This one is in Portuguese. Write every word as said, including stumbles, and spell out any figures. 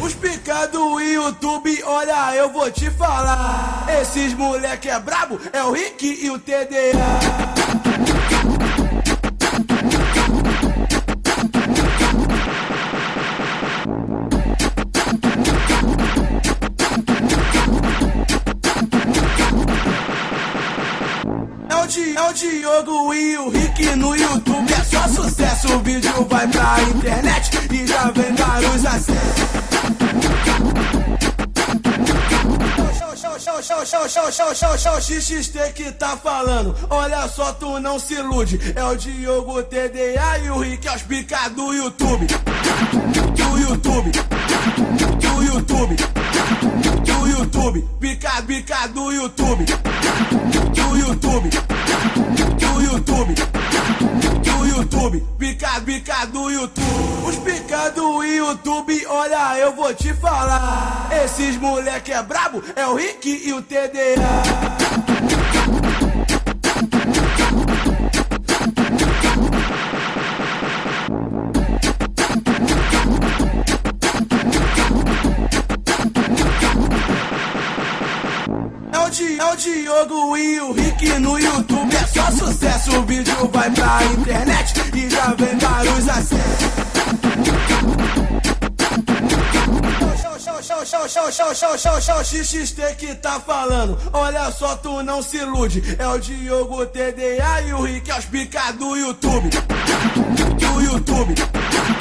Os pica do YouTube, olha, eu vou te falar. Esses moleque é brabo, é o Rick e o T D A. É o Diogo e o Rick no YouTube. É só sucesso, o vídeo vai pra internet e já vem vários acessos. Show, show, show, show, show, show, show, show, X X T que tá falando. Olha só, tu não se ilude. É o Diogo, T D A e o Rick, é os pica do YouTube. Do YouTube. Do YouTube. Do YouTube. Pica, pica do YouTube. Do YouTube. Do YouTube. Do YouTube. Pica, pica do YouTube. Os pica do YouTube, olha, eu vou te falar. Esses moleque é brabo, é o Rick e o T D A. É o Diogo e o Rick no YouTube. É só sucesso, o vídeo vai pra internet e já vem vários acessos. Show, show, show, show, show, show, show, show, X X T que tá falando. Olha só, tu não se ilude. É o Diogo, T D A e o Rick, é os pica do YouTube. Do YouTube.